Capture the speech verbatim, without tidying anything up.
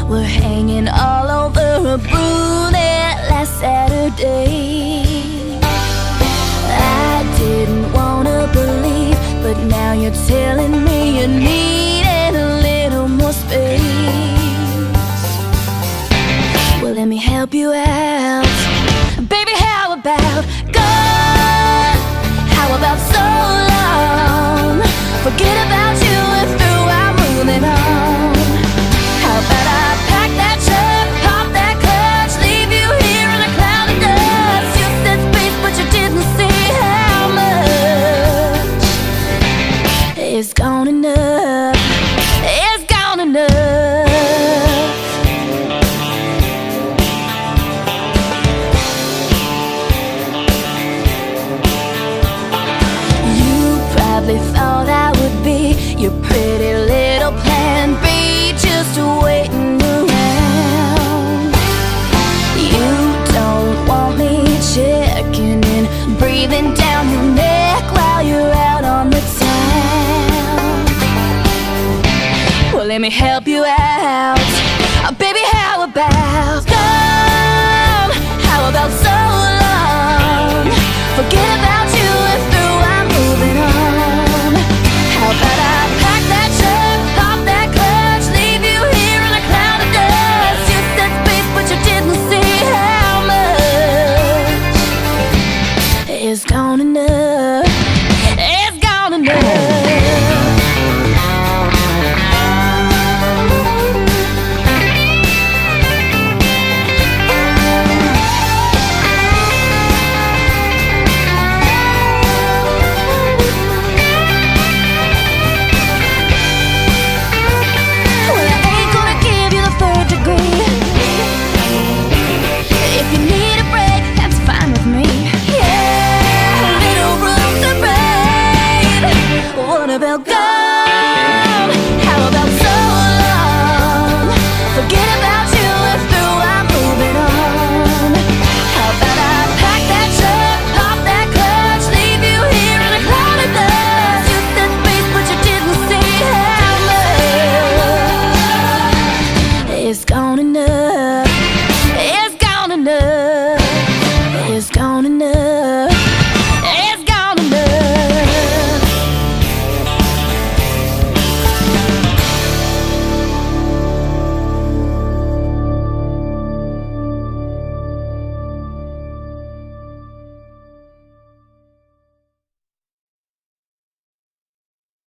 were hanging all over a brunette last Saturday. I didn't wanna believe, but now you're telling me you needed a little more space. Well, let me help you out. Baby, how about gone? How about so long? Forget about you and through, I'm moving on. How about I pack that truck, pop that clutch, leave you here in a cloud of dust? You said space, but you didn't see how much it's gone enough. It's gone enough. You probably thought I would be your pretty little plan B, just waiting around. You don't want me checking in, breathing down your neck while you're out on the town. Well, let me help you out. Oh, baby, how about come? How about so long? Forget about you and through, I'm moving on. How about I pack that truck, pop that clutch, leave you here in a cloud of dust? You said space, but you didn't see how much it's gone enough. It's gone enough. About God.